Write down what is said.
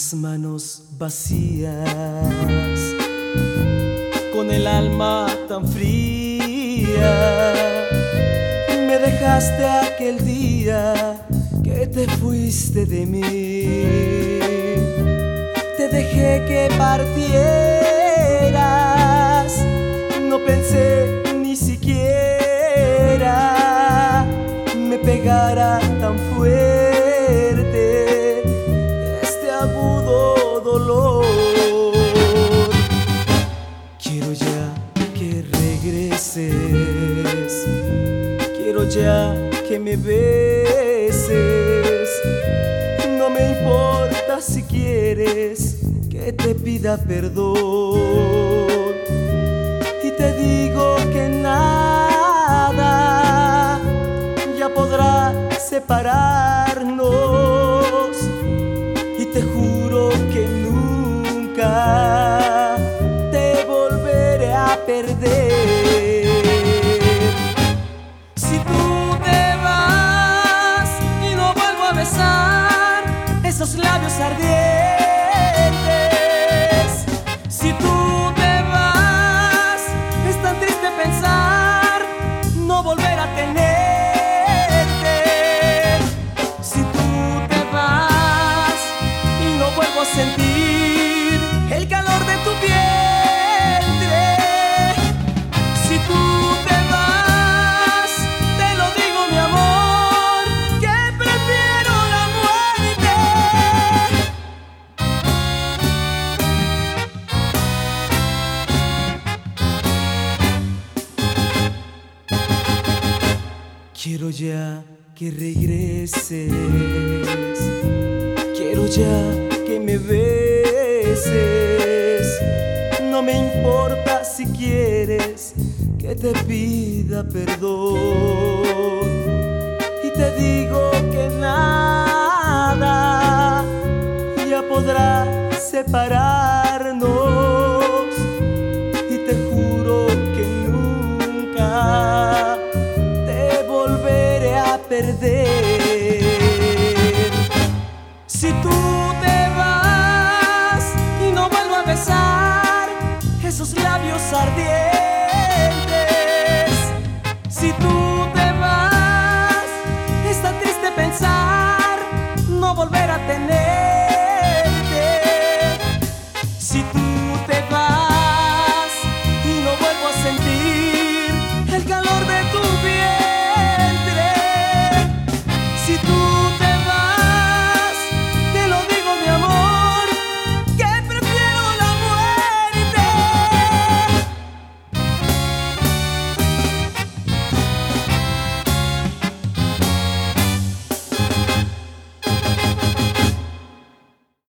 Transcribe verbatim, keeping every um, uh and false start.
las manos vacías, con el alma tan fría. Me dejaste aquel día que te fuiste de mí. Te dejé que partieras, no pensé ni siquiera me pegara tan fuerte este agudo dolor. Quiero ya que regreses, quiero ya que me beses. No me importa si quieres que te pida perdón, y te digo que nada ya podrá separarnos, y te juro que nunca te volveré a perder. Si tú te vas y no vuelvo a besar esos labios ardientes, si tú te vas, es tan triste pensar no volver a tenerte. Si tú te vas y no vuelvo a sentir el calor de tu vientre, si tú te vas, te lo digo mi amor, que prefiero la muerte. Quiero ya que regreses, quiero ya que me beses. No me importa si quieres que te pida perdón, y te digo que nada ya podrá separarnos, y te juro que nunca te volveré a perder. Si tú